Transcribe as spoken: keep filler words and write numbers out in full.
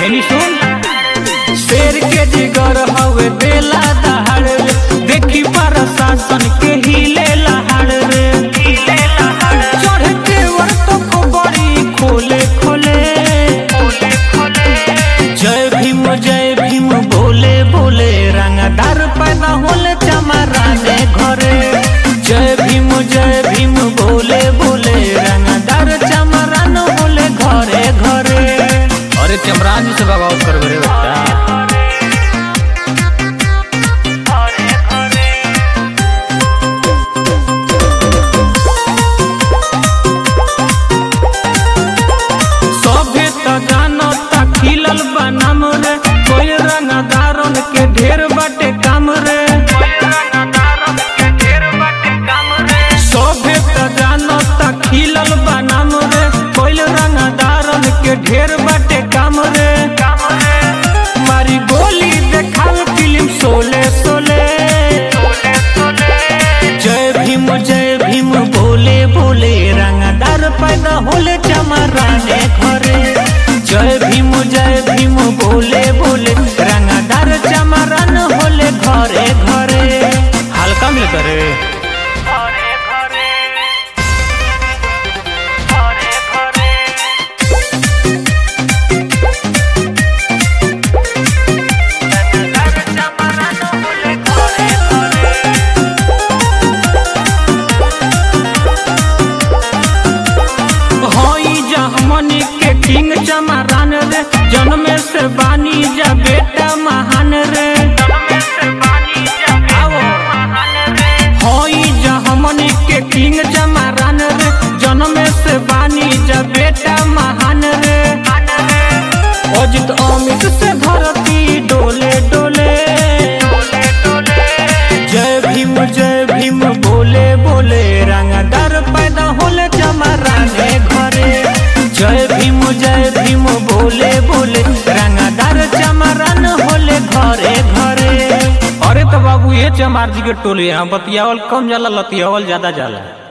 एनी सुन शेर के जिगर हवे बेला दहाड़ रे, देखी प्रशासन के हिले लहाड़ रे, चढ़ के वर्तो को बड़ी खोले खोले, जय भीम जय भीम बोले बोले, रंगदार पैदा होले चमराने घरे, जय भीम जय भीम बोले बोले, रंगदार चमरान होले घरे घरे। अरे चमरान से बगावत करबे रे बेटा। सभे त जानता खिलल बनाम रे, कोई रंगदारन के ढेर बाटे काम रे, सभे त जानता खिलल बनाम रे, कोई रंगदारन के ढेर बाटे काम रे, मारी गोली देखाल फिल्म सोले सोले, जय भीम जय भीम बोले बोले, रंगदार पैदा होले चमराने घरे, जय भीम जय भीम बोले बोले, रंगदार चमरान होले घरे घरे। हल्का मिल करे किंग चमरान रे, जन्मे से बानी जा बेटा महान रे, होई जा हमनी के किंग चमरान रे, जन्मे से बानी जा बेटा महान रे, अजित अमित से धरती डोले डोले, जय भीम जय भीम बोले बोले, रंगदार पैदा होले चमराने घरे, जय भीम जय भीम बोले बोले, रंगदार चमरान होले घरे घरे। अरे तो बाबू ये चमार जी के टोले यहाँ बतियावल कम जाला, लतियावल ज्यादा जाला।